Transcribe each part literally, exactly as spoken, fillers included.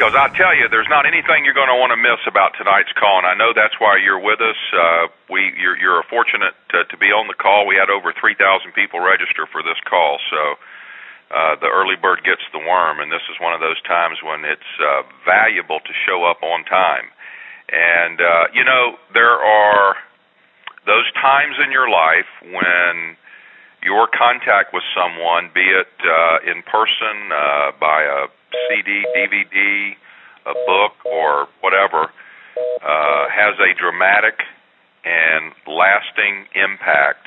because I tell you, there's not anything you're going to want to miss about tonight's call, and I know that's why you're with us. Uh, we, you're, you're fortunate to, to be on the call. We had over three thousand people register for this call, so uh, the early bird gets the worm, and this is one of those times when it's uh, valuable to show up on time. And, uh, you know, there are those times in your life when your contact with someone, be it uh, in person, uh, by a C D, D V D, a book, or whatever, uh, has a dramatic and lasting impact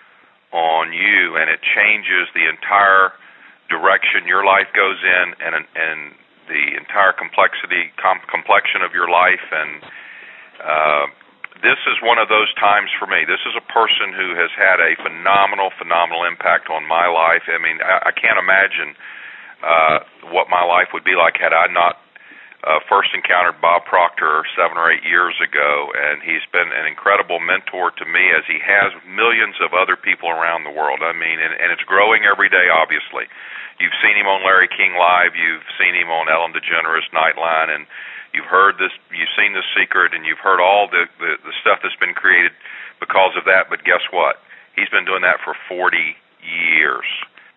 on you, and it changes the entire direction your life goes in, and and the entire complexity com- complexion of your life. And uh, this is one of those times for me. This is a person who has had a phenomenal, phenomenal impact on my life. I mean, I, I can't imagine uh, what my life would be like had I not uh, first encountered Bob Proctor seven or eight years ago. And he's been an incredible mentor to me, as he has millions of other people around the world. I mean, and, and it's growing every day, obviously. You've seen him on Larry King Live. You've seen him on Ellen DeGeneres Nightline, and you've heard this, you've seen The Secret, and you've heard all the, the, the stuff that's been created because of that. But guess what? He's been doing that for forty years.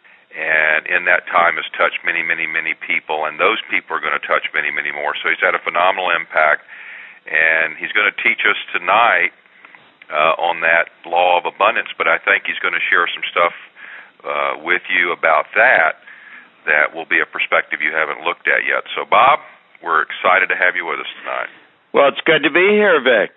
And in that time has touched many, many, many people, and those people are going to touch many, many more. So he's had a phenomenal impact, and he's going to teach us tonight uh, on that law of abundance. But I think he's going to share some stuff uh, with you about that that will be a perspective you haven't looked at yet. So, Bob, we're excited to have you with us tonight. Well, it's good to be here, Vic.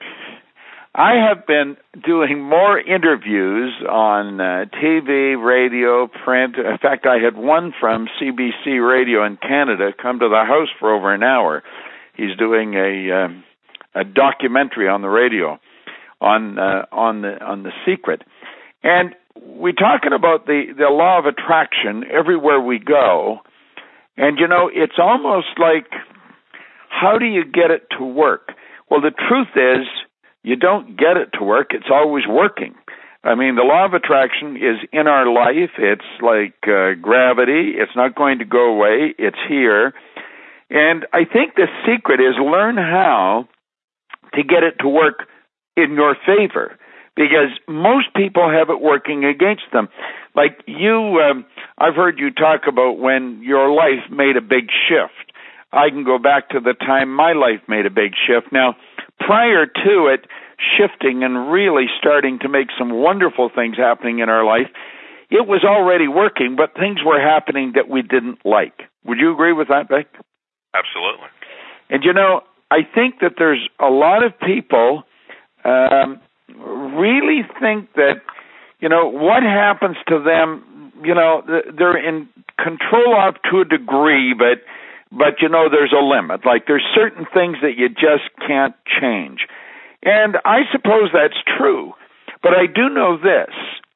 I have been doing more interviews on uh, T V, radio, print. In fact, I had one from C B C Radio in Canada come to the house for over an hour. He's doing a um, a documentary on the radio on uh, on the on the Secret, and we're talking about the the law of attraction everywhere we go. And you know, it's almost like, how do you get it to work? Well, the truth is, you don't get it to work. It's always working. I mean, the law of attraction is in our life. It's like uh, gravity. It's not going to go away. It's here. And I think the secret is learn how to get it to work in your favor, because most people have it working against them. Like you, um, I've heard you talk about when your life made a big shift. I can go back to the time my life made a big shift. Now, prior to it shifting and really starting to make some wonderful things happening in our life, it was already working, but things were happening that we didn't like. Would you agree with that, Vic? Absolutely. And, you know, I think that there's a lot of people um, really think that, you know, what happens to them, you know, they're in control of to a degree, but But, you know, there's a limit. Like, there's certain things that you just can't change. And I suppose that's true. But I do know this.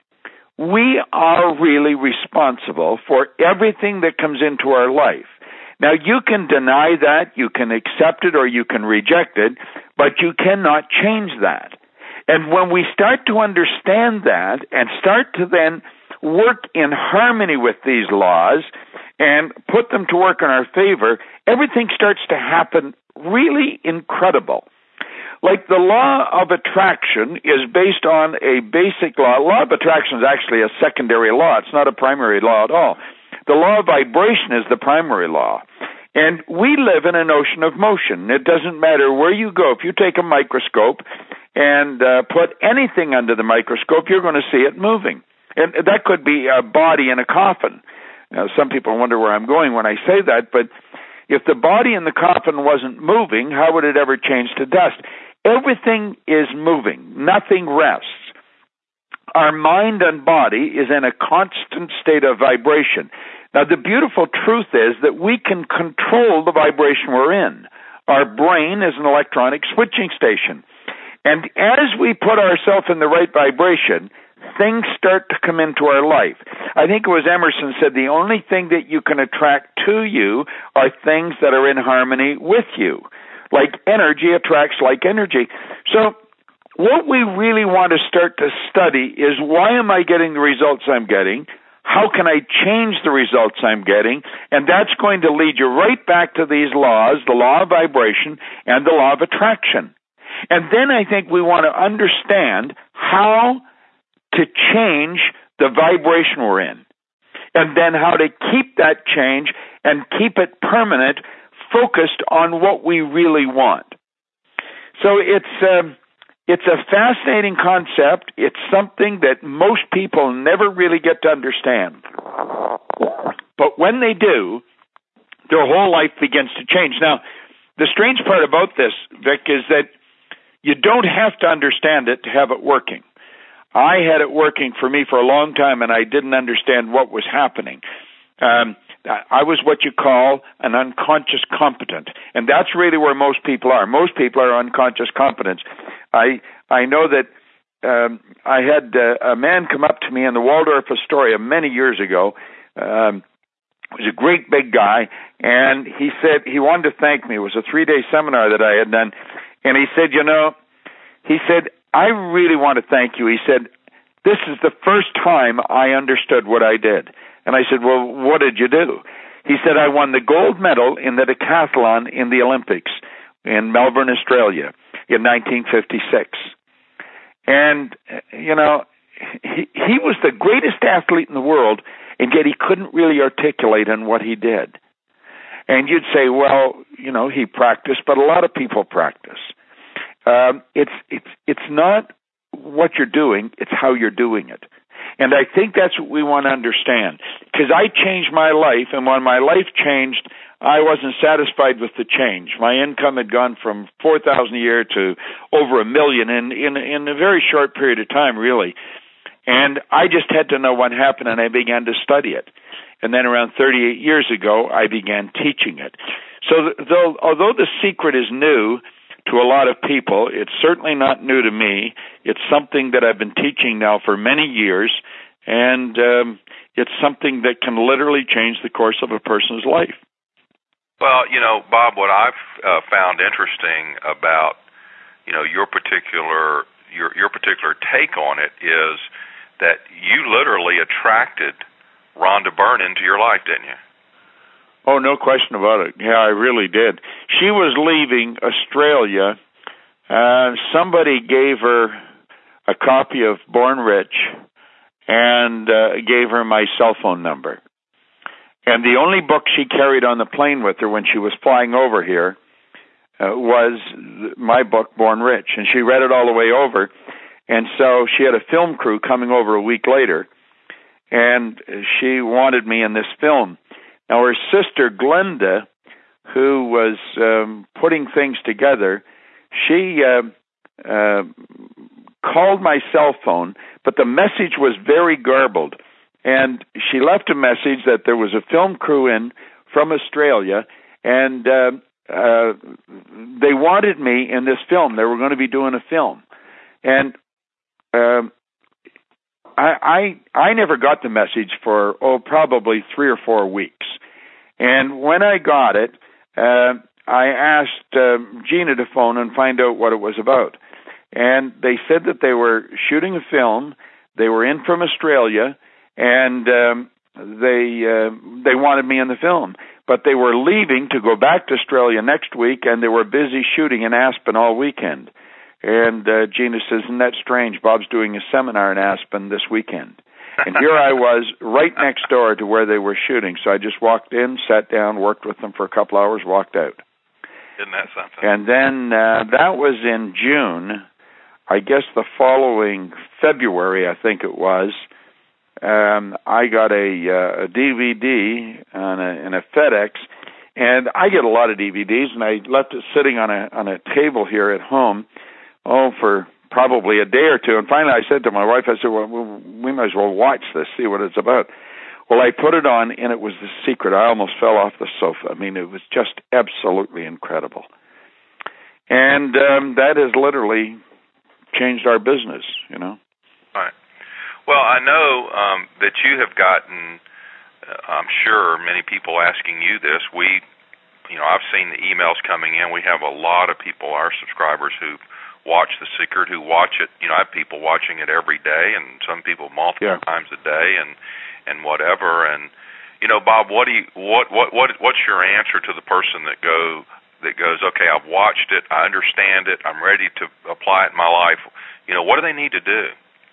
We are really responsible for everything that comes into our life. Now, you can deny that, you can accept it, or you can reject it, but you cannot change that. And when we start to understand that and start to then work in harmony with these laws and put them to work in our favor, everything starts to happen really incredible. Like the law of attraction is based on a basic law. Law of attraction is actually a secondary law. It's not a primary law at all. The law of vibration is the primary law. And we live in an ocean of motion. It doesn't matter where you go. If you take a microscope and uh, put anything under the microscope, you're going to see it moving. And that could be a body in a coffin. Now, some people wonder where I'm going when I say that, but if the body in the coffin wasn't moving, how would it ever change to dust? Everything is moving. Nothing rests. Our mind and body is in a constant state of vibration. Now, the beautiful truth is that we can control the vibration we're in. Our brain is an electronic switching station. And as we put ourselves in the right vibration, things start to come into our life. I think it was Emerson said the only thing that you can attract to you are things that are in harmony with you. Like energy attracts like energy. So what we really want to start to study is, why am I getting the results I'm getting? how can I change the results I'm getting? And that's going to lead you right back to these laws, the law of vibration and the law of attraction. And then I think we want to understand how to change the vibration we're in, and then how to keep that change and keep it permanent, focused on what we really want. So it's uh, it's a fascinating concept. It's something that most people never really get to understand. But when they do, their whole life begins to change. Now, the strange part about this, Vic, is that you don't have to understand it to have it working. I had it working for me for a long time, and I didn't understand what was happening. Um, I was what you call an unconscious competent, and that's really where most people are. Most people are unconscious competents. I I know that um, I had uh, a man come up to me in the Waldorf Astoria many years ago. Um, he was a great big guy, and he said he wanted to thank me. It was a three-day seminar that I had done, and he said, you know, he said, I really want to thank you. He said, this is the first time I understood what I did. And I said, well, what did you do? He said, I won the gold medal in the decathlon in the Olympics in Melbourne, Australia in nineteen fifty-six. And, you know, he, he was the greatest athlete in the world, and yet he couldn't really articulate on what he did. And you'd say, well, you know, he practiced, but a lot of people practice. Um, it's it's it's not what you're doing, it's how you're doing it. And I think that's what we want to understand. Because I changed my life, and when my life changed, I wasn't satisfied with the change. My income had gone from four thousand dollars a year to over a million in, in, in a very short period of time, really. And I just had to know what happened, and I began to study it. And then around thirty-eight years ago, I began teaching it. So though, although the secret is new to a lot of people, it's certainly not new to me. It's something that I've been teaching now for many years, and um, it's something that can literally change the course of a person's life. Well, you know, Bob, what I've uh, found interesting about, you know, your particular your your particular take on it is that you literally attracted Rhonda Byrne into your life, didn't you? Oh, no question about it. Yeah, I really did. She was leaving Australia. Uh, somebody gave her a copy of Born Rich and uh, gave her my cell phone number. And the only book she carried on the plane with her when she was flying over here uh, was my book, Born Rich. And she read it all the way over. And so she had a film crew coming over a week later, and she wanted me in this film. Now, her sister, Glenda, who was um, putting things together, she uh, uh, called my cell phone, but the message was very garbled. And she left a message that there was a film crew in from Australia, and uh, uh, they wanted me in this film. They were going to be doing a film. And uh, I, I I never got the message for, oh, probably three or four weeks. And when I got it, uh, I asked uh, Gina to phone and find out what it was about. And they said that they were shooting a film. They were in from Australia, and um, they uh, they wanted me in the film. But they were leaving to go back to Australia next week, and they were busy shooting in Aspen all weekend. And uh, Gina says, isn't that strange? Bob's doing a seminar in Aspen this weekend. And here I was right next door to where they were shooting. So I just walked in, sat down, worked with them for a couple hours, walked out. Isn't that something? And then uh, that was in June. I guess the following February, I think it was, um, I got a, uh, a D V D on a, in a FedEx. And I get a lot of D V Ds, and I left it sitting on a on a table here at home, oh, for probably a day or two. And finally I said to my wife, I said, well, we might as well watch this, see what it's about. Well, I put it on, and it was The Secret. I almost fell off the sofa. I mean, it was just absolutely incredible. And um, that has literally changed our business, you know. Right. Well, I know um, that you have gotten, uh, I'm sure, many people asking you this. We, you know, I've seen the emails coming in. We have a lot of people, our subscribers, who've watch The Secret, who watch it. You know, I have people watching it every day, and some people multiple yeah. times a day. And and whatever. And you know, Bob, what do you what what what what's your answer to the person that go that goes, okay, I've watched it, I understand it, I'm ready to apply it in my life. You know, what do they need to do?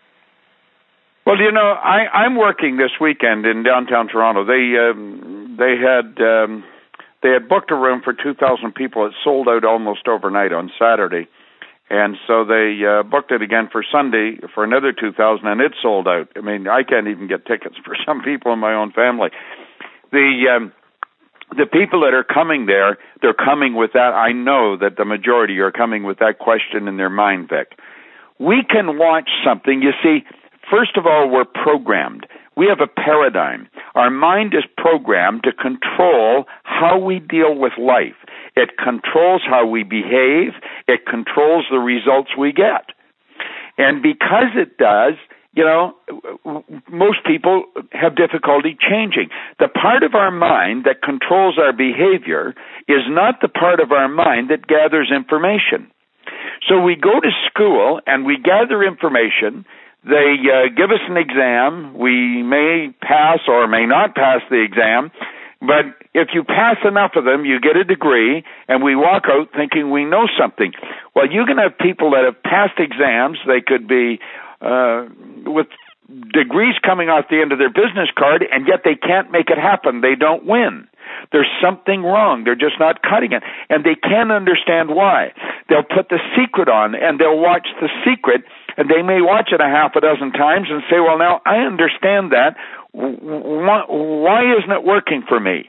Well, you know, I, I'm working this weekend in downtown Toronto. They um, they had um, they had booked a room for two thousand people. It sold out almost overnight on Saturday, and so they uh, booked it again for Sunday for another two thousand, and it sold out. I mean, I can't even get tickets for some people in my own family. The um, the people that are coming there, they're coming with that. I know that the majority are coming with that question in their mind, Vic. We can watch something. You see. First of all, we're programmed. We have a paradigm. Our mind is programmed to control how we deal with life. It controls how we behave. It controls the results we get. And because it does, you know, most people have difficulty changing. The part of our mind that controls our behavior is not the part of our mind that gathers information. So we go to school and we gather information. They uh, give us an exam. We may pass or may not pass the exam, but if you pass enough of them, you get a degree, and we walk out thinking we know something. Well, you can have people that have passed exams. They could be uh, with degrees coming off the end of their business card, and yet they can't make it happen. They don't win. There's something wrong. They're just not cutting it, and they can't understand why. They'll put The Secret on, and they'll watch The Secret, and they may watch it a half a dozen times and say, well, now, I understand that. Why, why isn't it working for me?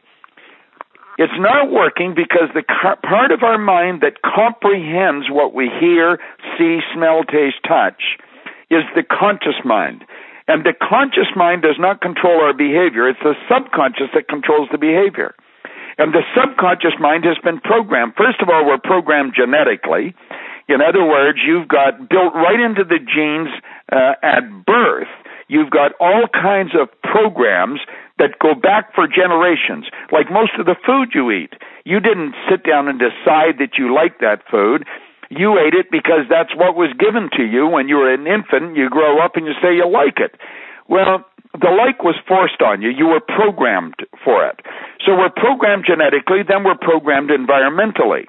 It's not working because the part of our mind that comprehends what we hear, see, smell, taste, touch is the conscious mind. And the conscious mind does not control our behavior. It's the subconscious that controls the behavior. And the subconscious mind has been programmed. First of all, we're programmed genetically. In other words, you've got built right into the genes uh, at birth, you've got all kinds of programs that go back for generations. Like most of the food you eat, you didn't sit down and decide that you liked that food. You ate it because that's what was given to you when you were an infant. You grow up and you say you like it. Well, the like was forced on you. You were programmed for it. So we're programmed genetically, then we're programmed environmentally.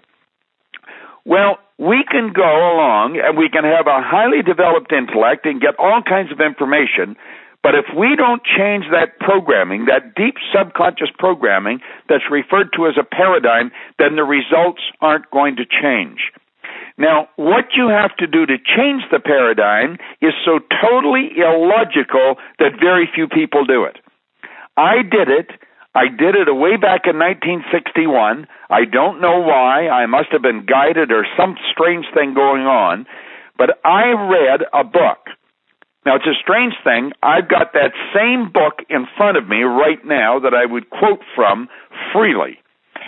Well, we can go along and we can have a highly developed intellect and get all kinds of information, but if we don't change that programming, that deep subconscious programming that's referred to as a paradigm, then the results aren't going to change. Now, what you have to do to change the paradigm is so totally illogical that very few people do it. I did it. I did it way back in nineteen sixty-one. I don't know why. I must have been guided or some strange thing going on. But I read a book. Now, it's a strange thing. I've got that same book in front of me right now that I would quote from freely.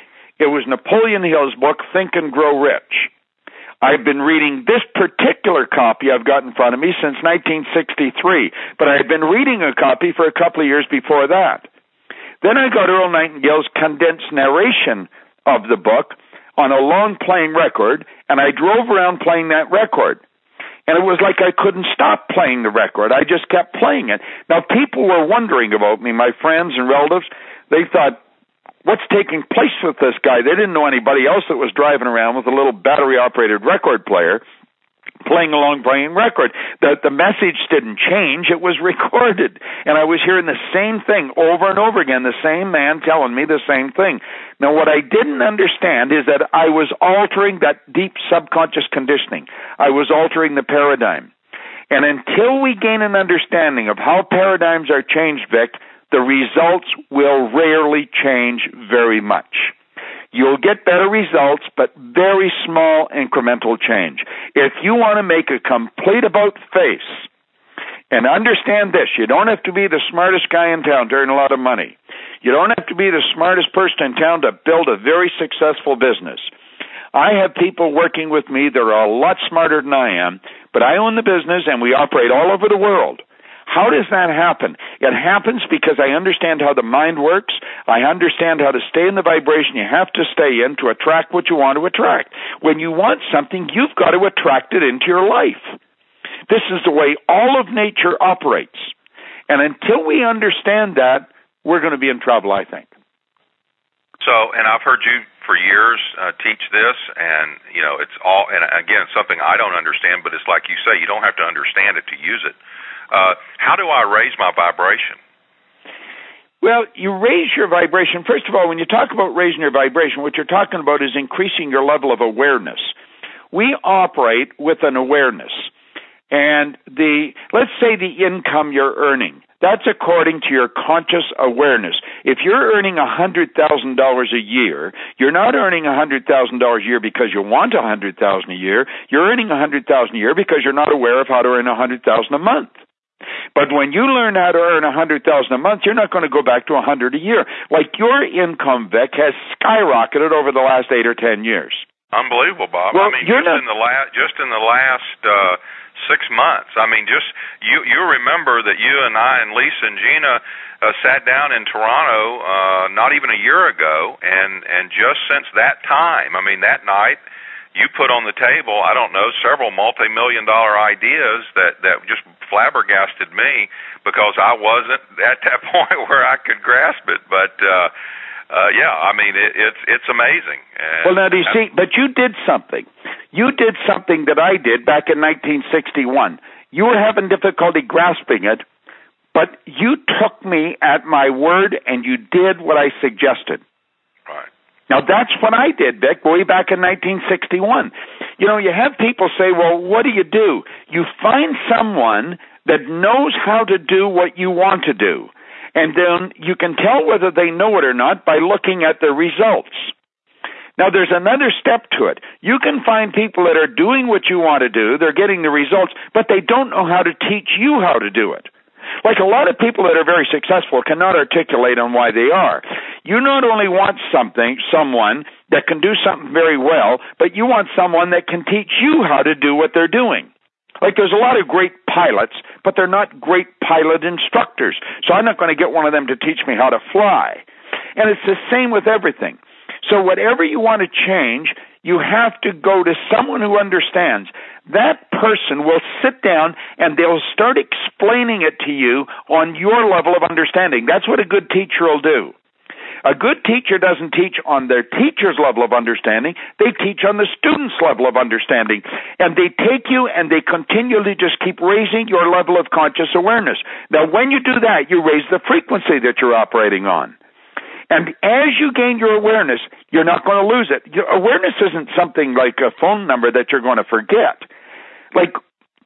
It was Napoleon Hill's book, Think and Grow Rich. I've been reading this particular copy I've got in front of me since nineteen sixty-three, but I had been reading a copy for a couple of years before that. Then I got Earl Nightingale's condensed narration of the book on a long playing record, and I drove around playing that record. And it was like I couldn't stop playing the record. I just kept playing it. Now, people were wondering about me, my friends and relatives. They thought, what's taking place with this guy? They didn't know anybody else that was driving around with a little battery-operated record player playing a long playing record. The, the message didn't change. It was recorded. And I was hearing the same thing over and over again, the same man telling me the same thing. Now, what I didn't understand is that I was altering that deep subconscious conditioning. I was altering the paradigm. And until we gain an understanding of how paradigms are changed, Vic, the results will rarely change very much. You'll get better results, but very small incremental change. If you want to make a complete about-face, and understand this, you don't have to be the smartest guy in town to earn a lot of money. You don't have to be the smartest person in town to build a very successful business. I have people working with me that are a lot smarter than I am, but I own the business and we operate all over the world. How does that happen? It happens because I understand how the mind works. I understand how to stay in the vibration you have to stay in to attract what you want to attract. When you want something, you've got to attract it into your life. This is the way all of nature operates. And until we understand that, we're going to be in trouble, I think. So, and I've heard you for years uh, teach this, and, you know, it's all, and again, it's something I don't understand, but it's like you say, you don't have to understand it to use it. Uh, how do I raise my vibration? Well, you raise your vibration. First of all, when you talk about raising your vibration, what you're talking about is increasing your level of awareness. We operate with an awareness. And the, let's say the income you're earning, that's according to your conscious awareness. If you're earning one hundred thousand dollars a year, you're not earning one hundred thousand dollars a year because you want one hundred thousand dollars a year. You're earning one hundred thousand dollars a year because you're not aware of how to earn one hundred thousand dollars a month. But when you learn how to earn one hundred thousand dollars a month, you're not going to go back to one hundred thousand dollars a year. Like your income, Vic, has skyrocketed over the last eight or ten years. Unbelievable, Bob. Well, I mean, you're just not... in the last, just in the last uh, six months. I mean, just you. You remember that you and I and Lisa and Gina uh, sat down in Toronto uh, not even a year ago, and and just since that time, I mean, that night you put on the table, I don't know, several multi-million dollar ideas that that just flabbergasted me because I wasn't at that point where I could grasp it, but. Uh, Uh, yeah, I mean, it, it's it's amazing. And well, now, do you see, but you did something. You did something that I did back in nineteen sixty-one. You were having difficulty grasping it, but you took me at my word and you did what I suggested. Right. Now, that's what I did, Vic, way back in nineteen sixty-one. You know, you have people say, well, what do you do? You find someone that knows how to do what you want to do. And then you can tell whether they know it or not by looking at the results. Now, there's another step to it. You can find people that are doing what you want to do, they're getting the results, but they don't know how to teach you how to do it. Like a lot of people that are very successful cannot articulate on why they are. You not only want something, someone that can do something very well, but you want someone that can teach you how to do what they're doing. Like there's a lot of great pilots, but they're not great pilot instructors. So I'm not going to get one of them to teach me how to fly. And it's the same with everything. So whatever you want to change, you have to go to someone who understands. That person will sit down and they'll start explaining it to you on your level of understanding. That's what a good teacher will do. A good teacher doesn't teach on their teacher's level of understanding. They teach on the student's level of understanding. And they take you and they continually just keep raising your level of conscious awareness. Now, when you do that, you raise the frequency that you're operating on. And as you gain your awareness, you're not going to lose it. Your awareness isn't something like a phone number that you're going to forget. Like,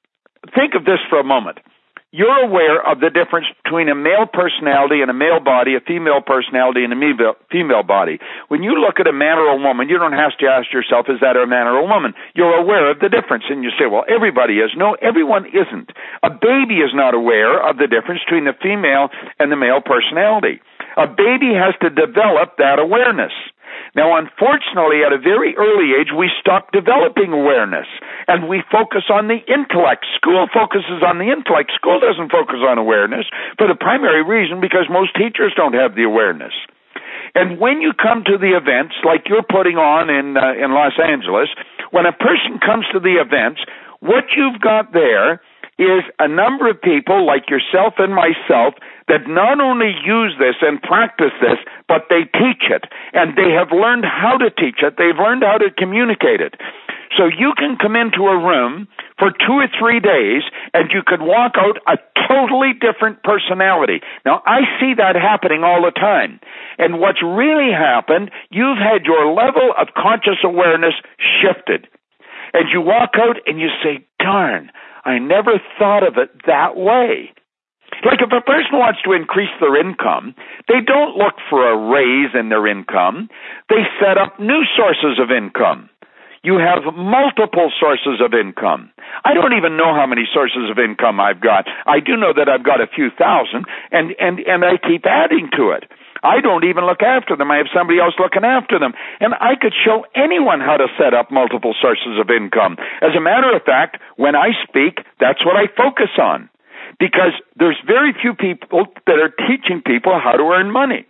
think of this for a moment. You're aware of the difference between a male personality and a male body, a female personality and a female body. When you look at a man or a woman, you don't have to ask yourself, is that a man or a woman? You're aware of the difference. And you say, well, everybody is. No, everyone isn't. A baby is not aware of the difference between the female and the male personality. A baby has to develop that awareness. Now, unfortunately, at a very early age, we stop developing awareness, and we focus on the intellect. School focuses on the intellect. School doesn't focus on awareness for the primary reason because most teachers don't have the awareness. And when you come to the events, like you're putting on in uh, in Los Angeles, when a person comes to the events, what you've got there is a number of people like yourself and myself that not only use this and practice this, but they teach it. And they have learned how to teach it. They've learned how to communicate it. So you can come into a room for two or three days and you could walk out a totally different personality. Now, I see that happening all the time. And what's really happened, you've had your level of conscious awareness shifted. And you walk out and you say, darn, I never thought of it that way. Like if a person wants to increase their income, they don't look for a raise in their income. They set up new sources of income. You have multiple sources of income. I don't even know how many sources of income I've got. I do know that I've got a few thousand, and, and, and I keep adding to it. I don't even look after them. I have somebody else looking after them. And I could show anyone how to set up multiple sources of income. As a matter of fact, when I speak, that's what I focus on. Because there's very few people that are teaching people how to earn money.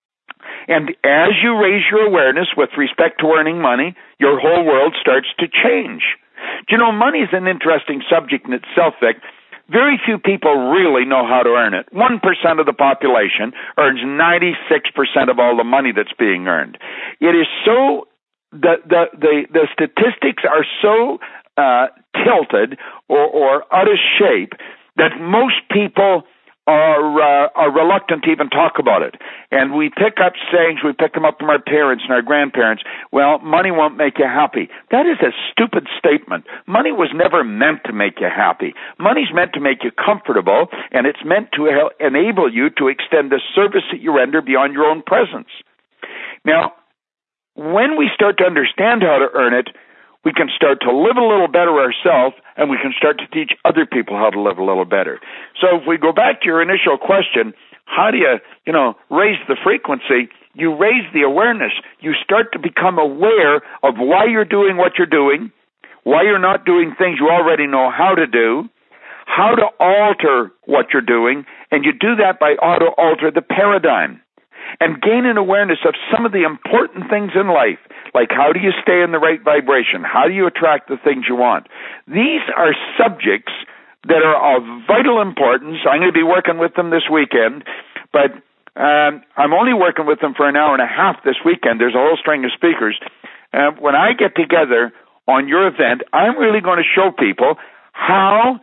And as you raise your awareness with respect to earning money, your whole world starts to change. Do you know, money is an interesting subject in itself, Vic. very few people really know how to earn it. One percent of the population earns ninety-six percent of all the money that's being earned. It is so, the, the, the, the statistics are so uh, tilted or, or out of shape that most people are uh, are reluctant to even talk about it. And we pick up sayings, we pick them up from our parents and our grandparents, well, money won't make you happy. That is a stupid statement. Money was never meant to make you happy. Money's meant to make you comfortable, and it's meant to help enable you to extend the service that you render beyond your own presence. Now, when we start to understand how to earn it, we can start to live a little better ourselves, and we can start to teach other people how to live a little better. So if we go back to your initial question, how do you, you know, raise the frequency? You raise the awareness. You start to become aware of why you're doing what you're doing, why you're not doing things you already know how to do, how to alter what you're doing, and you do that by auto-alter the paradigm and gain an awareness of some of the important things in life, like how do you stay in the right vibration? How do you attract the things you want? These are subjects that are of vital importance. I'm going to be working with them this weekend, but um, I'm only working with them for an hour and a half this weekend. There's a whole string of speakers. Uh, when I get together on your event, I'm really going to show people how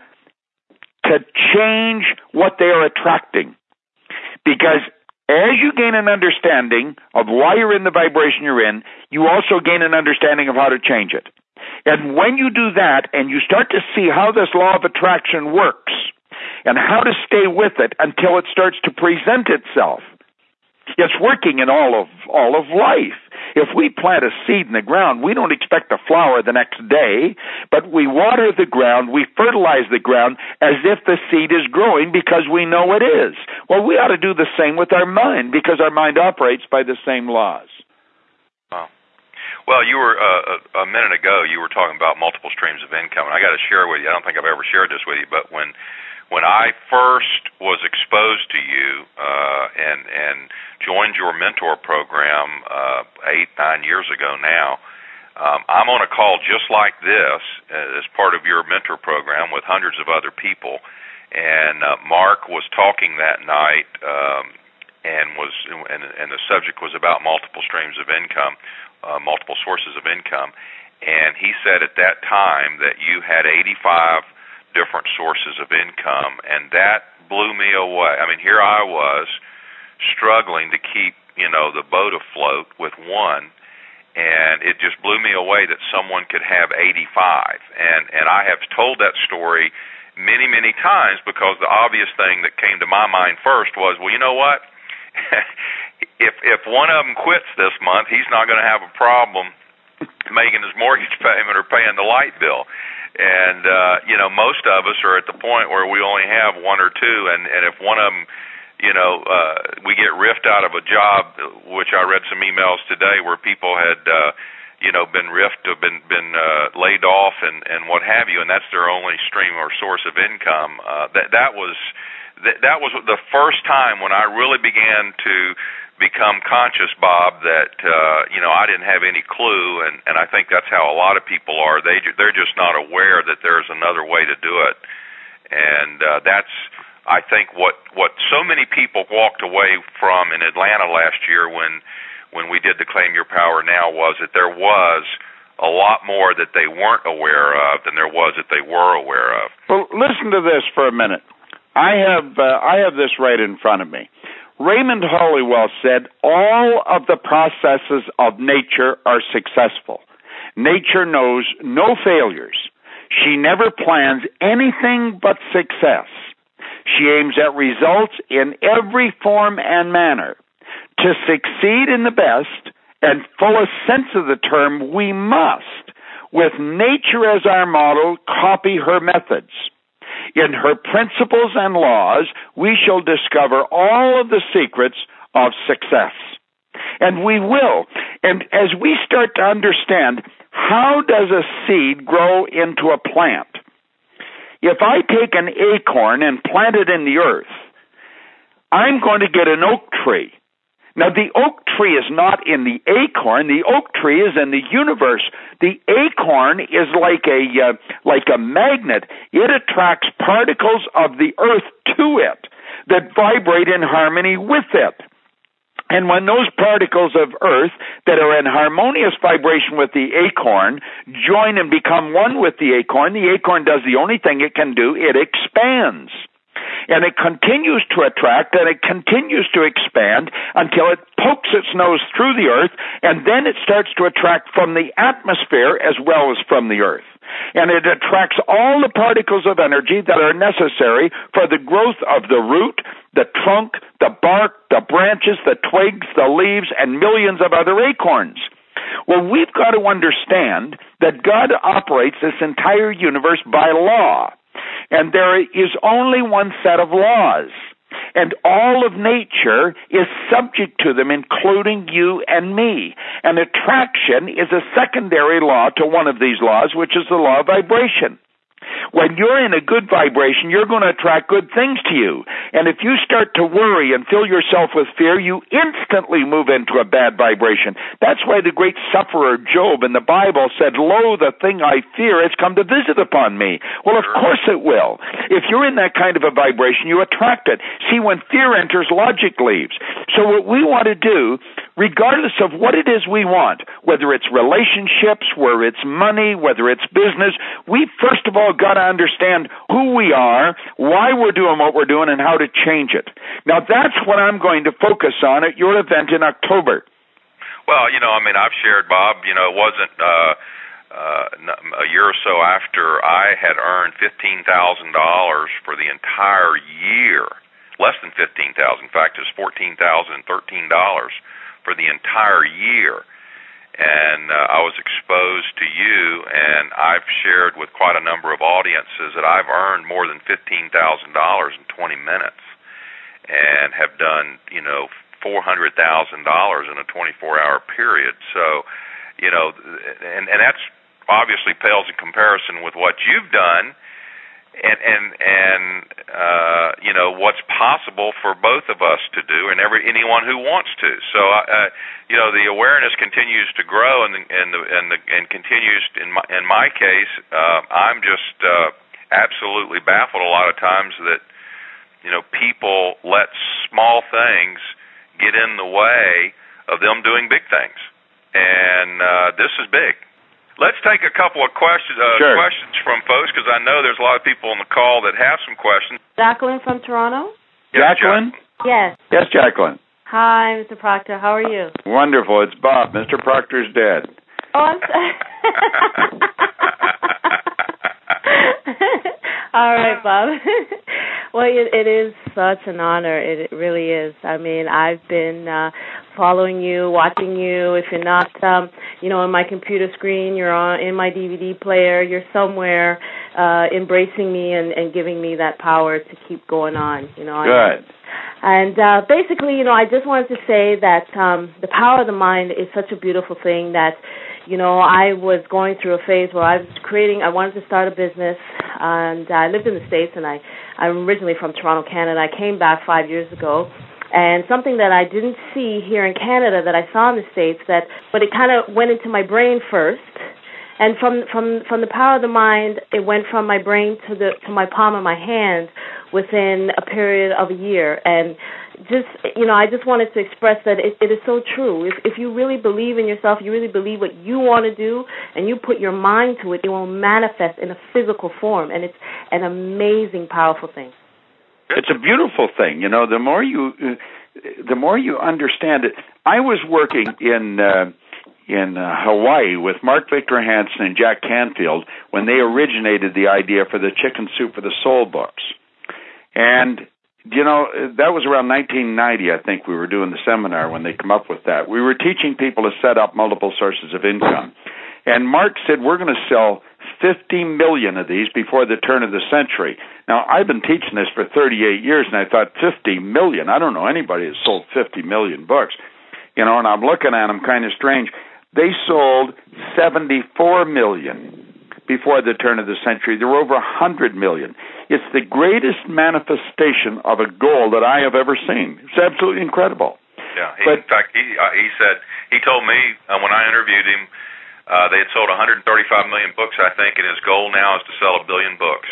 to change what they are attracting. Because as you gain an understanding of why you're in the vibration you're in, you also gain an understanding of how to change it. And when you do that and you start to see how this law of attraction works and how to stay with it until it starts to present itself, it's working in all of all of life. If we plant a seed in the ground, we don't expect a flower the next day, but we water the ground, we fertilize the ground as if the seed is growing because we know it is. Well, we ought to do the same with our mind because our mind operates by the same laws. Wow. Well, you were uh, a minute ago, you were talking about multiple streams of income, and I got to share with you, I don't think I've ever shared this with you, but when when I first was exposed to you uh, and and joined your mentor program uh, eight, nine years ago now, um, I'm on a call just like this uh, as part of your mentor program with hundreds of other people, and uh, Mark was talking that night, um, and was and, and the subject was about multiple streams of income, uh, multiple sources of income, and he said at that time that you had eighty-five different sources of income, and that blew me away. I mean, here I was struggling to keep, you know, the boat afloat with one, and it just blew me away that someone could have eighty-five. And and I have told that story many, many times because the obvious thing that came to my mind first was, well, you know what? if if one of them quits this month, he's not going to have a problem making his mortgage payment or paying the light bill. And, uh, you know, most of us are at the point where we only have one or two, and, and if one of them, you know, uh, we get riffed out of a job, which I read some emails today where people had, uh, you know, been riffed, been been uh, laid off, and, and what have you, and that's their only stream or source of income. Uh, that that was that, that was the first time when I really began to become conscious, Bob, that uh, you know, I didn't have any clue, and, and I think that's how a lot of people are. They they're just not aware that there's another way to do it, and uh, that's, I think, what what so many people walked away from in Atlanta last year when when we did the Claim Your Power Now was that there was a lot more that they weren't aware of than there was that they were aware of. Well, listen to this for a minute. I have uh, I have this right in front of me. Raymond Hollywell said, all of the processes of nature are successful. Nature knows no failures. She never plans anything but success. She aims at results in every form and manner. To succeed in the best and fullest sense of the term, we must, with nature as our model, copy her methods. In her principles and laws, we shall discover all of the secrets of success. And we will. And as we start to understand, how does a seed grow into a plant? If I take an acorn and plant it in the earth, I'm going to get an oak tree. Now, the oak tree is not in the acorn. The oak tree is in the universe. The acorn is like a uh, like a magnet. It attracts particles of the earth to it that vibrate in harmony with it. And when those particles of earth that are in harmonious vibration with the acorn join and become one with the acorn, the acorn does the only thing it can do, it expands. And it continues to attract and it continues to expand until it pokes its nose through the earth, and then it starts to attract from the atmosphere as well as from the earth. And it attracts all the particles of energy that are necessary for the growth of the root, the trunk, the bark, the branches, the twigs, the leaves, and millions of other acorns. Well, we've got to understand that God operates this entire universe by law. And there is only one set of laws. And all of nature is subject to them, including you and me. And attraction is a secondary law to one of these laws, which is the law of vibration. When you're in a good vibration, you're going to attract good things to you. And if you start to worry and fill yourself with fear, you instantly move into a bad vibration. That's why the great sufferer Job in the Bible said, "Lo, the thing I fear has come to visit upon me." Well, of course it will. If you're in that kind of a vibration, you attract it. See, when fear enters, logic leaves. So what we want to do, regardless of what it is we want, whether it's relationships, whether it's money, whether it's business, we first of all got to understand who we are, why we're doing what we're doing, and how to change it. Now, that's what I'm going to focus on at your event in October. Well, you know, I mean, I've shared, Bob, you know, it wasn't uh, uh, a year or so after I had earned fifteen thousand dollars for the entire year, less than fifteen thousand dollars. In fact, it was fourteen thousand thirteen dollars for the entire year. And uh, I was exposed to you, and I've shared with quite a number of audiences that I've earned more than fifteen thousand dollars in twenty minutes and have done, you know, four hundred thousand dollars in a twenty-four hour period. So, you know, and, and that's obviously pales in comparison with what you've done and, and, and uh, you know, what's possible for both of us to do and every anyone who wants to. So, uh, you know, the awareness continues to grow, and and the, and, the, and continues in my in my case. Uh, I'm just uh, absolutely baffled a lot of times that, you know, people let small things get in the way of them doing big things, and uh, this is big. Let's take a couple of questions uh, sure. questions from folks, because I know there's a lot of people on the call that have some questions. Jacqueline from Toronto. Yes, Jacqueline? Yes. Yes, Jacqueline. Hi, Mister Proctor. How are you? Wonderful. It's Bob. Mister Proctor's dead. Oh, I'm sorry. All right, Bob. Well, it, it is such an honor. It, it really is. I mean, I've been uh, following you, watching you. If you're not, um, you know, on my computer screen, you're on in my D V D player. You're somewhere uh, embracing me and, and giving me that power to keep going on. You know. Good. And uh, basically, you know, I just wanted to say that um, the power of the mind is such a beautiful thing that, you know, I was going through a phase where I was creating, I wanted to start a business, and I lived in the States, and I, I'm originally from Toronto, Canada. I came back five years ago, and something that I didn't see here in Canada that I saw in the States, that, but it kind of went into my brain first, and from, from, from the power of the mind, it went from my brain to the to my palm of my hand within a period of a year. And just, you know, I just wanted to express that it, it is so true. If, if you really believe in yourself, you really believe what you want to do, and you put your mind to it, it will manifest in a physical form, and it's an amazing, powerful thing. It's a beautiful thing. You know, the more you, the more you understand it. I was working in uh, in uh, Hawaii with Mark Victor Hansen and Jack Canfield when they originated the idea for the Chicken Soup for the Soul books. And, you know, that was around nineteen ninety, I think, we were doing the seminar when they come up with that. We were teaching people to set up multiple sources of income. And Mark said, we're going to sell fifty million of these before the turn of the century. Now, I've been teaching this for thirty-eight years, and I thought, fifty million? I don't know anybody that sold fifty million books. You know, and I'm looking at them kind of strange. They sold seventy-four million before the turn of the century. There were over one hundred million. It's the greatest manifestation of a goal that I have ever seen. It's absolutely incredible. Yeah. He, but, in fact, he uh, he said he told me uh, when I interviewed him, uh, they had sold one hundred thirty-five million books, I think, and his goal now is to sell a billion books.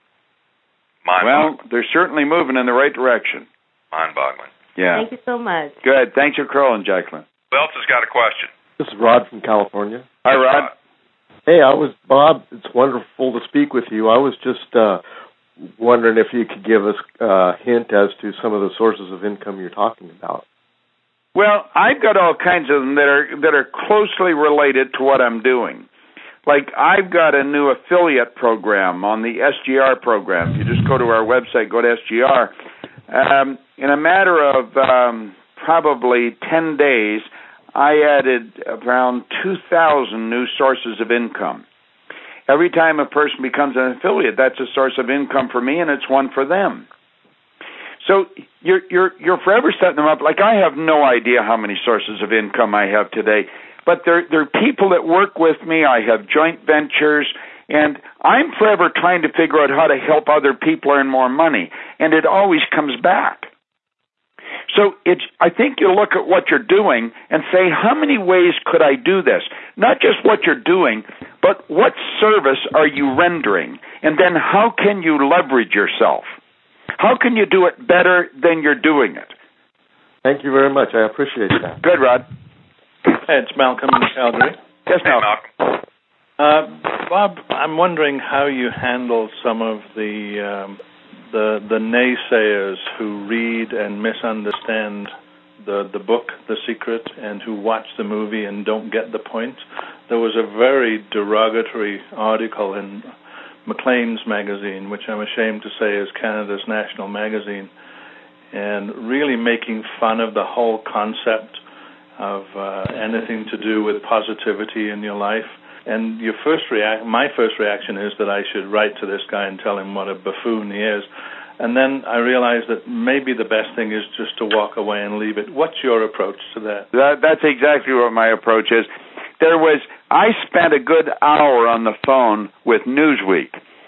Well, they're certainly moving in the right direction. Mind-boggling. Yeah. Thank you so much. Good. Thanks for calling, Jacqueline. Who else has got a question? This is Rod from California. Hi, Rod. Hey, I was Bob. It's wonderful to speak with you. I was just uh, wondering if you could give us a hint as to some of the sources of income you're talking about. Well, I've got all kinds of them that are that are closely related to what I'm doing. Like, I've got a new affiliate program on the S G R program. If you just go to our website, go to S G R. Um, in a matter of um, probably ten days, I added around two thousand new sources of income. Every time a person becomes an affiliate, that's a source of income for me, and it's one for them. So you're you're you're forever setting them up. Like, I have no idea how many sources of income I have today, but there there are people that work with me. I have joint ventures, and I'm forever trying to figure out how to help other people earn more money, and it always comes back. So it's, I think you look at what you're doing and say, how many ways could I do this? Not just what you're doing, but what service are you rendering? And then how can you leverage yourself? How can you do it better than you're doing it? Thank you very much. I appreciate that. Good, Rod. Hey, it's Malcolm in Calgary. Yes, Hey, Malcolm. Uh, Bob, I'm wondering how you handle some of the um, the the naysayers who read and misunderstand the the book, The Secret, and who watch the movie and don't get the point. There was a very derogatory article in Maclean's magazine, which I'm ashamed to say is Canada's national magazine, and really making fun of the whole concept of uh, anything to do with positivity in your life. And your first react, my first reaction is that I should write to this guy and tell him what a buffoon he is. And then I realized that maybe the best thing is just to walk away and leave it. What's your approach to that? that that's exactly what my approach is. There was, I spent a good hour on the phone with Newsweek,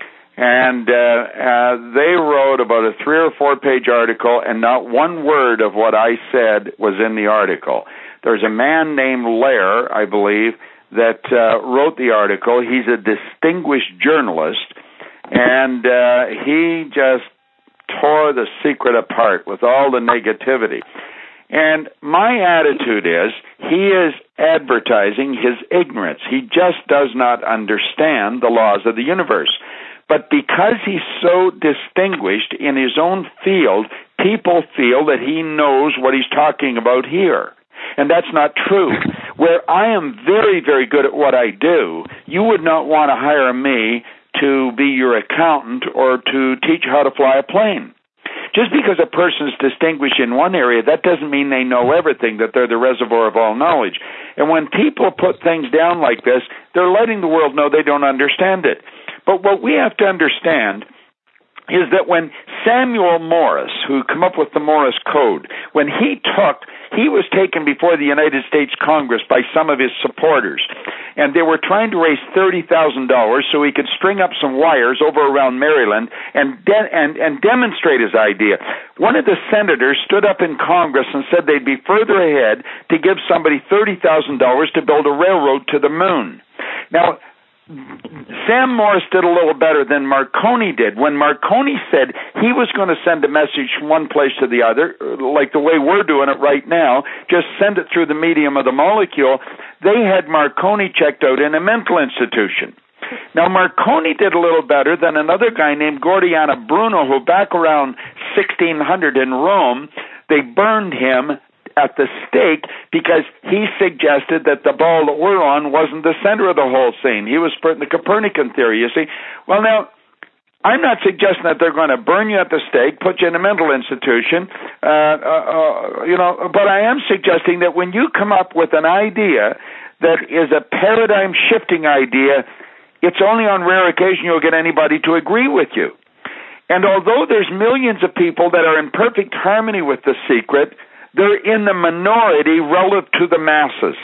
and uh, uh, they wrote about a three or four page article, and not one word of what I said was in the article. There's a man named Lair, I believe, that uh, wrote the article. He's a distinguished journalist, and uh, he just tore The Secret apart with all the negativity. And my attitude is, he is advertising his ignorance. He just does not understand the laws of the universe. But because he's so distinguished in his own field, people feel that he knows what he's talking about here. And that's not true. Where I am very, very good at what I do, you would not want to hire me to be your accountant or to teach how to fly a plane. Just because a person is distinguished in one area, that doesn't mean they know everything, that they're the reservoir of all knowledge. And when people put things down like this, they're letting the world know they don't understand it. But what we have to understand is that when Samuel Morse, who came up with the Morse Code, when he took, he was taken before the United States Congress by some of his supporters, and they were trying to raise thirty thousand dollars so he could string up some wires over around Maryland and, de- and, and demonstrate his idea. One of the senators stood up in Congress and said they'd be further ahead to give somebody thirty thousand dollars to build a railroad to the moon. Now, Sam Morse did a little better than Marconi did. When Marconi said he was going to send a message from one place to the other, like the way we're doing it right now, just send it through the medium of the molecule, they had Marconi checked out in a mental institution. Now, Marconi did a little better than another guy named Gordiano Bruno, who back around sixteen hundred in Rome, they burned him at the stake because he suggested that the ball that we're on wasn't the center of the whole scene. He was spreading the Copernican theory, you see. Well, now, I'm not suggesting that they're going to burn you at the stake, put you in a mental institution, uh, uh, uh, you know, but I am suggesting that when you come up with an idea that is a paradigm-shifting idea, it's only on rare occasion you'll get anybody to agree with you. And although there's millions of people that are in perfect harmony with The Secret, they're in the minority relative to the masses.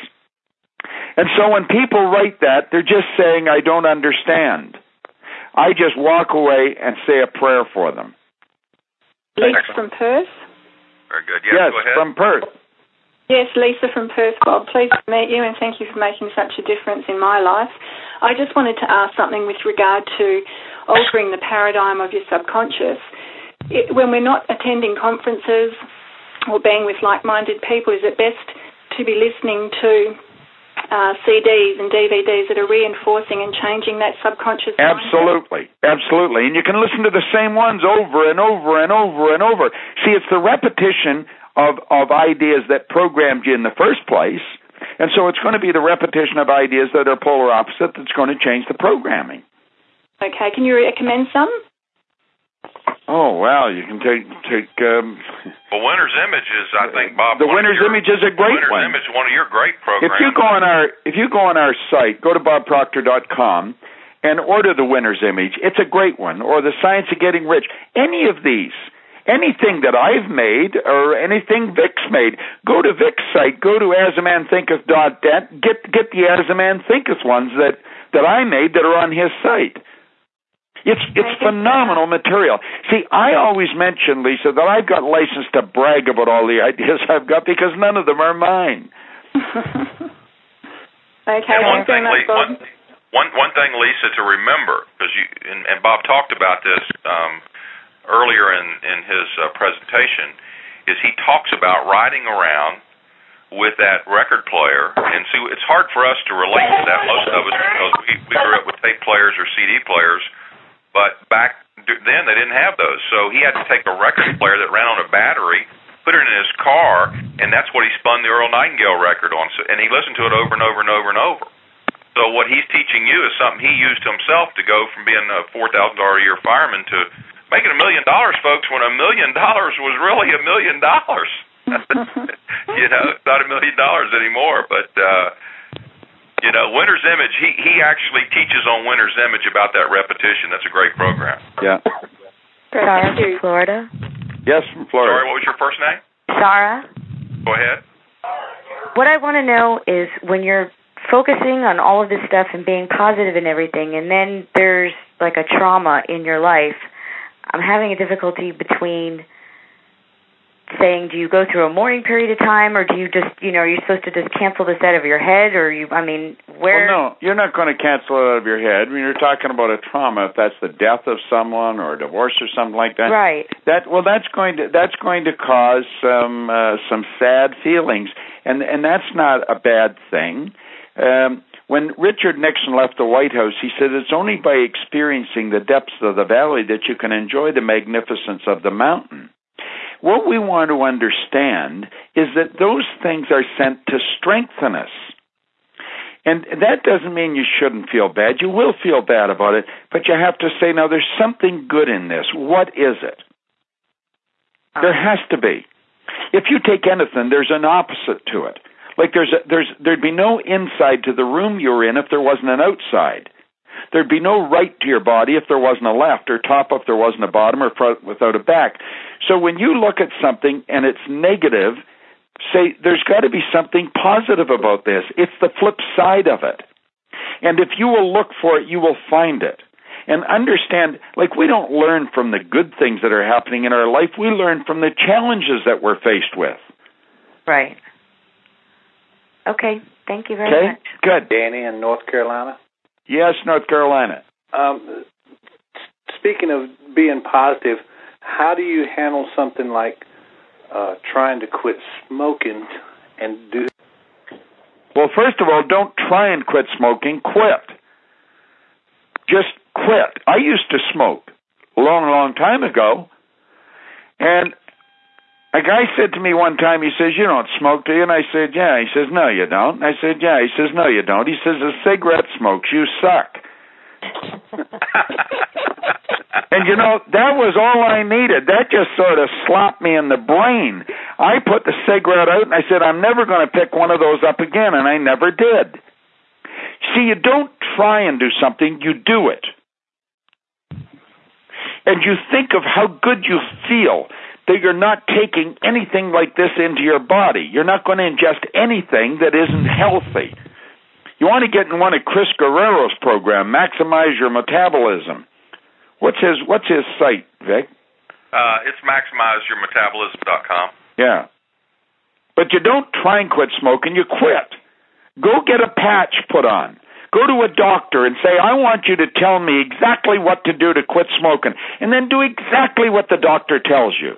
And so when people write that, they're just saying, I don't understand. I just walk away and say a prayer for them. Lisa from Perth. Very good. Yes, yes go ahead. from Perth. Yes, Lisa from Perth, Bob. Pleased to meet you, and thank you for making such a difference in my life. I just wanted to ask something with regard to altering the paradigm of your subconscious. It, when we're not attending conferences or being with like-minded people, is it best to be listening to uh, C Ds and D V Ds that are reinforcing and changing that subconscious mindset? Absolutely, absolutely. And you can listen to the same ones over and over and over and over. See, it's the repetition of, of ideas that programmed you in the first place, and so it's going to be the repetition of ideas that are polar opposite that's going to change the programming. Okay, can you recommend some? Oh, well, you can take... take um, well, Winner's Image is, I think, Bob... The Winner's your, Image is a great Winner's one. Winner's Image is one of your great programs. If you go on our, if you go on our site, go to bob proctor dot com and order the Winner's Image. It's a great one. Or the Science of Getting Rich. Any of these. Anything that I've made or anything Vic's made, go to Vic's site, go to as a man thinketh dot net, get get the As a Man Thinketh ones that, that I made that are on his site. It's it's phenomenal material. See, I always mention, Lisa, that I've got license to brag about all the ideas I've got because none of them are mine. Okay, and one thing, much, one, one, one thing, Lisa, to remember, because you and, and Bob talked about this um, earlier in, in his uh, presentation, is he talks about riding around with that record player, and see, it's hard for us to relate to that, most of us, because we, we grew up with tape players or C D players. But back then, they didn't have those. So he had to take a record player that ran on a battery, put it in his car, and that's what he spun the Earl Nightingale record on. So, and he listened to it over and over and over and over. So what he's teaching you is something he used himself to go from being a four thousand dollars a year fireman to making a million dollars, folks, when a million dollars was really a million dollars. You know, it's not a million dollars anymore, but... uh You know, Winner's Image, he, he actually teaches on Winner's Image about that repetition. That's a great program. Yeah. Sarah from Florida. Yes, from Florida. Sorry, what was your first name? Sarah. Go ahead. What I want to know is when you're focusing on all of this stuff and being positive and everything, and then there's like a trauma in your life, I'm having a difficulty between saying, do you go through a mourning period of time, or do you just, you know, are you supposed to just cancel this out of your head, or you, I mean, where? Well, no, you're not going to cancel it out of your head. When you're talking about a trauma, if that's the death of someone or a divorce or something like that, right? That well, that's going to that's going to cause some uh, some sad feelings, and and that's not a bad thing. Um, when Richard Nixon left the White House, he said it's only by experiencing the depths of the valley that you can enjoy the magnificence of the mountain. What we want to understand is that those things are sent to strengthen us. And that doesn't mean you shouldn't feel bad. You will feel bad about it, but you have to say, now, there's something good in this. What is it? There has to be. If you take anything, there's an opposite to it. Like there's a, there's there'd be no inside to the room you're in if there wasn't an outside. There'd be no right to your body if there wasn't a left, or top if there wasn't a bottom, or front without a back. So when you look at something and it's negative, say, there's got to be something positive about this. It's the flip side of it. And if you will look for it, you will find it. And understand, like, we don't learn from the good things that are happening in our life. We learn from the challenges that we're faced with. Right. Okay. Thank you very okay? much. Good. Danny in North Carolina? Yes, North Carolina. Um, speaking of being positive, how do you handle something like uh, trying to quit smoking and do? Well, first of all, don't try and quit smoking. Quit. Just quit. I used to smoke a long, long time ago, and a guy said to me one time, he says, you don't smoke, do you? And I said, yeah. He says, no, you don't. And I said, yeah. He says, no, you don't. He says, a cigarette smokes. You suck. And, you know, that was all I needed. That just sort of slapped me in the brain. I put the cigarette out, and I said, I'm never going to pick one of those up again, and I never did. See, you don't try and do something. You do it. And you think of how good you feel that you're not taking anything like this into your body. You're not going to ingest anything that isn't healthy. You want to get in one of Chris Guerrero's program, Maximize Your Metabolism. What's his What's his site, Vic? Uh, it's maximize your metabolism dot com. Yeah. But you don't try and quit smoking, you quit. Go get a patch put on. Go to a doctor and say, I want you to tell me exactly what to do to quit smoking, and then do exactly what the doctor tells you.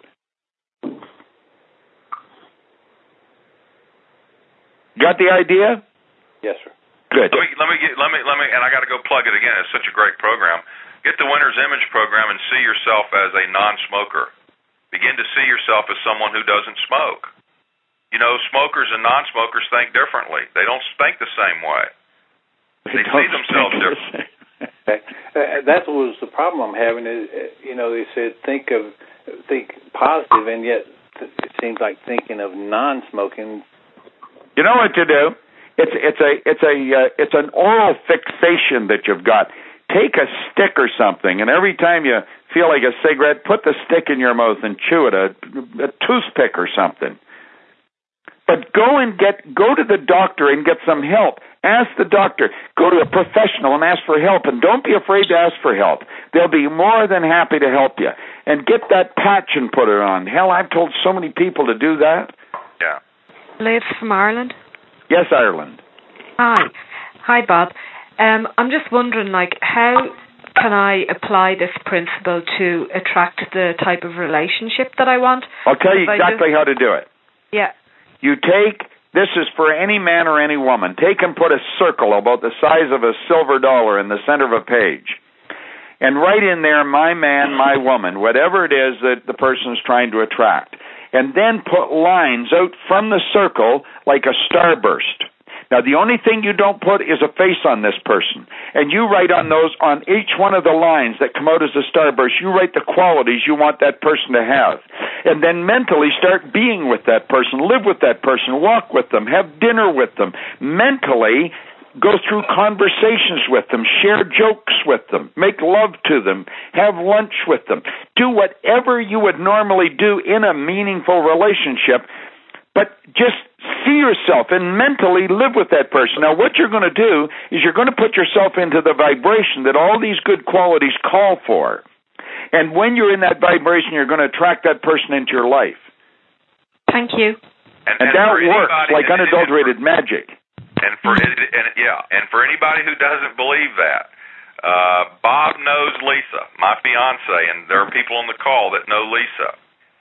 Got the idea? Yes, sir. Good. Let me, let me, get, let me, let me, and I got to go plug it again. It's such a great program. Get the Winner's Image program and see yourself as a non-smoker. Begin to see yourself as someone who doesn't smoke. You know, smokers and non-smokers think differently. They don't think the same way. They, they see themselves differently. uh, that was the problem I'm having. Is, you know, they said think of think positive, and yet it seems like thinking of non-smoking. You know what to do? It's it's a it's a uh, it's an oral fixation that you've got. Take a stick or something, and every time you feel like a cigarette, put the stick in your mouth and chew it. A, a toothpick or something. But go and get go to the doctor and get some help. Ask the doctor. Go to a professional and ask for help. And don't be afraid to ask for help. They'll be more than happy to help you. And get that patch and put it on. Hell, I've told so many people to do that. Yeah. Liv from Ireland. Yes, Ireland. Hi. Hi, Bob. Um, I'm just wondering, like, how can I apply this principle to attract the type of relationship that I want? I'll tell you exactly just... how to do it. Yeah. You take, this is for any man or any woman, take and put a circle about the size of a silver dollar in the center of a page. And write in there, my man, my woman, whatever it is that the person's trying to attract. And then put lines out from the circle like a starburst. Now, the only thing you don't put is a face on this person. And you write on those, on each one of the lines that come out as a starburst, you write the qualities you want that person to have. And then mentally start being with that person, live with that person, walk with them, have dinner with them. Mentally go through conversations with them, share jokes with them, make love to them, have lunch with them. Do whatever you would normally do in a meaningful relationship, but just see yourself and mentally live with that person. Now, what you're going to do is you're going to put yourself into the vibration that all these good qualities call for. And when you're in that vibration, you're going to attract that person into your life. Thank you. And, and, and that works like and, unadulterated and for, magic. And for and, yeah, and for anybody who doesn't believe that, uh, Bob knows Lisa, my fiance, and there are people on the call that know Lisa.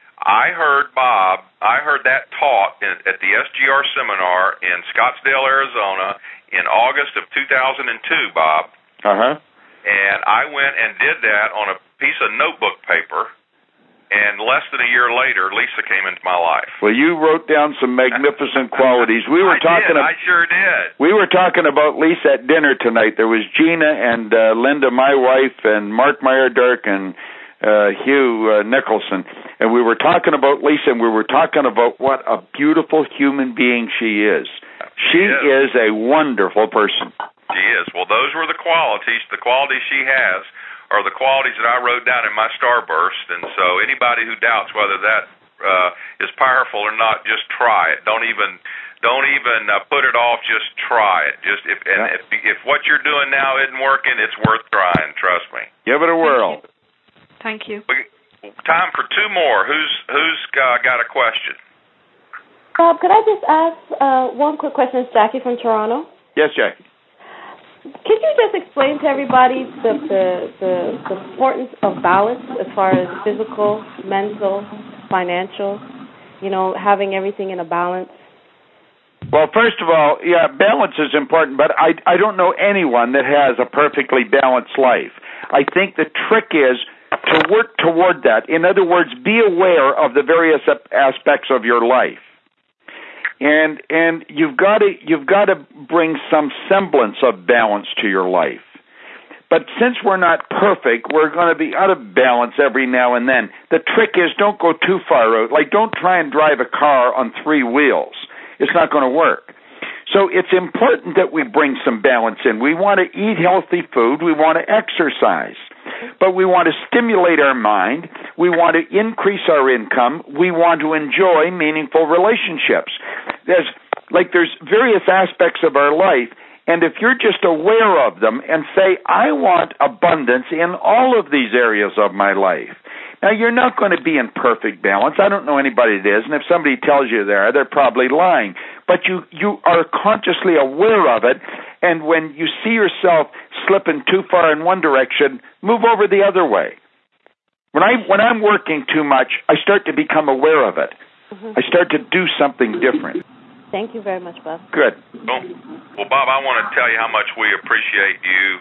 I heard Bob, I heard that taught in, at the S G R seminar in Scottsdale, Arizona in August of two thousand two, Bob. Uh-huh. And I went and did that on a piece of notebook paper, and less than a year later, Lisa came into my life. Well, you wrote down some magnificent qualities. We were I talking did. Ab- I sure did. We were talking about Lisa at dinner tonight. There was Gina and uh, Linda, my wife, and Mark Meyerdirk and Uh, Hugh uh, Nicholson, and we were talking about Lisa, and we were talking about what a beautiful human being she is. She, she is. is a wonderful person. She is. Well, those were the qualities. The qualities she has are the qualities that I wrote down in my starburst, and so anybody who doubts whether that uh, is powerful or not, just try it. Don't even don't even uh, put it off. Just try it. Just if and yeah. if, if what you're doing now isn't working, it's worth trying. Trust me. Give it a whirl. Thank you. Time for two more. Who's who's uh, got a question? Bob, could I just ask uh, one quick question? It's Jackie from Toronto. Yes, Jackie. Could you just explain to everybody the, the, the, the importance of balance as far as physical, mental, financial, you know, having everything in a balance? Well, first of all, yeah, balance is important, but I, I don't know anyone that has a perfectly balanced life. I think the trick is to work toward that. In other words, be aware of the various aspects of your life. And and you've got to you've got to bring some semblance of balance to your life. But since we're not perfect, we're going to be out of balance every now and then. The trick is don't go too far out. Like, don't try and drive a car on three wheels. It's not going to work. So it's important that we bring some balance in. We want to eat healthy food. We want to exercise. But we want to stimulate our mind. We want to increase our income. We want to enjoy meaningful relationships. There's like there's various aspects of our life, and if you're just aware of them and say, I want abundance in all of these areas of my life, Now, you're not going to be in perfect balance. I don't know anybody that is, and if somebody tells you they are, they're probably lying. But you, you are consciously aware of it, and when you see yourself slipping too far in one direction, move over the other way. When, I, when I'm working too much, I start to become aware of it. Mm-hmm. I start to do something different. Thank you very much, Bob. Good. Well, well, Bob, I want to tell you how much we appreciate you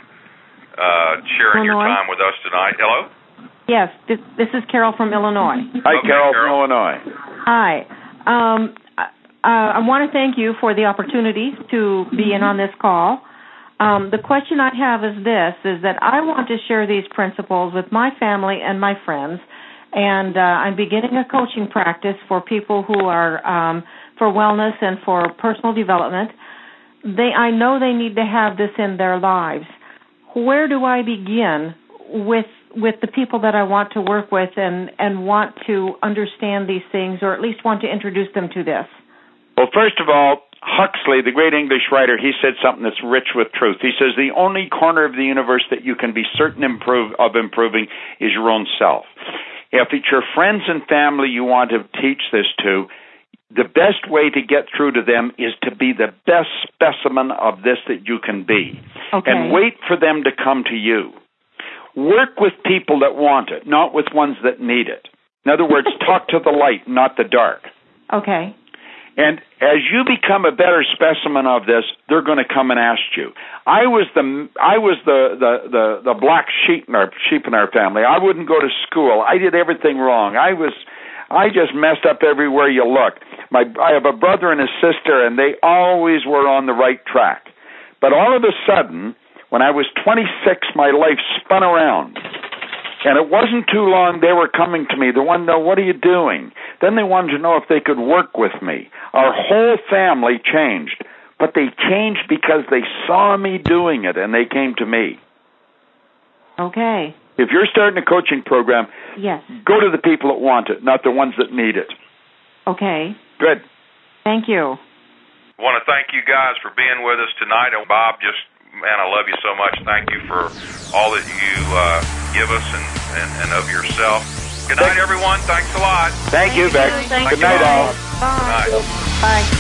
uh, sharing Illinois? your time with us tonight. Hello? Yes, this, this is Carol from Illinois. Hi, Okay, Carol, Carol from Illinois. Hi. Um, I, I want to thank you for the opportunity to be in on this call. Um, the question I have is this, is that I want to share these principles with my family and my friends, and uh, I'm beginning a coaching practice for people who are um, for wellness and for personal development. They, I know they need to have this in their lives. Where do I begin with with the people that I want to work with and, and want to understand these things, or at least want to introduce them to this? Well, first of all, Huxley, the great English writer, he said something that's rich with truth. He says the only corner of the universe that you can be certain improve, of improving is your own self. If it's your friends and family you want to teach this to, the best way to get through to them is to be the best specimen of this that you can be. Okay. And wait for them to come to you. Work with people that want it, not with ones that need it. In other words, talk to the light, not the dark. Okay. And as you become a better specimen of this, they're going to come and ask you. I was the I was the the the, the black sheep in our sheep in our family. I wouldn't go to school. I did everything wrong. I was I just messed up everywhere you look. My I have a brother and a sister, and they always were on the right track. But all of a sudden, when I was twenty-six, my life spun around. And it wasn't too long they were coming to me. They wanted to know, what are you doing? Then they wanted to know if they could work with me. Our whole family changed. But they changed because they saw me doing it, and they came to me. Okay. If you're starting a coaching program, yes, go to the people that want it, not the ones that need it. Okay. Good. Thank you. I want to thank you guys for being with us tonight. And Bob, just, man, I love you so much. Thank you for all that you uh, give us and, and, and of yourself. Good night, everyone. Thanks a lot. Thank, Thank you, Beck. Thank Good night, all. Bye. Good night. Bye.